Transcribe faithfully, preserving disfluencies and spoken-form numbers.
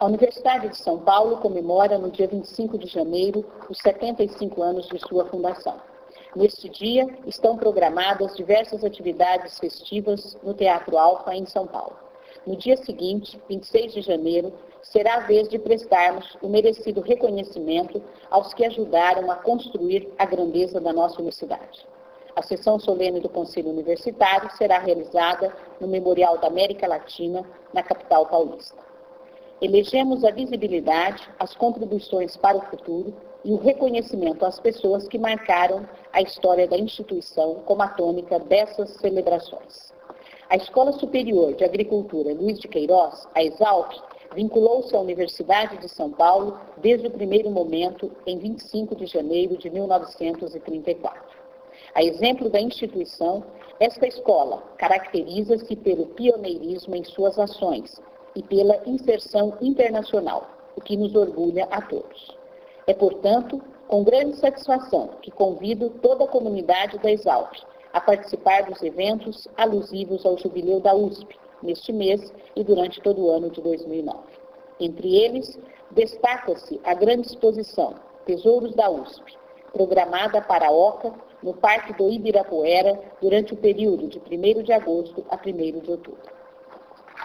A Universidade de São Paulo comemora no dia vinte e cinco de janeiro os setenta e cinco anos de sua fundação. Neste dia, estão programadas diversas atividades festivas no Teatro Alfa, em São Paulo. No dia seguinte, vinte e seis de janeiro, será a vez de prestarmos o merecido reconhecimento aos que ajudaram a construir a grandeza da nossa universidade. A sessão solene do Conselho Universitário será realizada no Memorial da América Latina, na capital paulista. Elegemos a visibilidade, as contribuições para o futuro e o reconhecimento às pessoas que marcaram a história da instituição como a tônica dessas celebrações. A Escola Superior de Agricultura Luiz de Queiroz, a ESALQ, vinculou-se à Universidade de São Paulo desde o primeiro momento, em vinte e cinco de janeiro de mil novecentos e trinta e quatro. A exemplo da instituição, esta escola caracteriza-se pelo pioneirismo em suas ações e pela inserção internacional, o que nos orgulha a todos. É, portanto, com grande satisfação que convido toda a comunidade da ESALQ a participar dos eventos alusivos ao jubileu da U S P, neste mês e durante todo o ano de dois mil e nove. Entre eles, destaca-se a grande exposição Tesouros da U S P, programada para a OCA, no Parque do Ibirapuera, durante o período de primeiro de agosto a primeiro de outubro.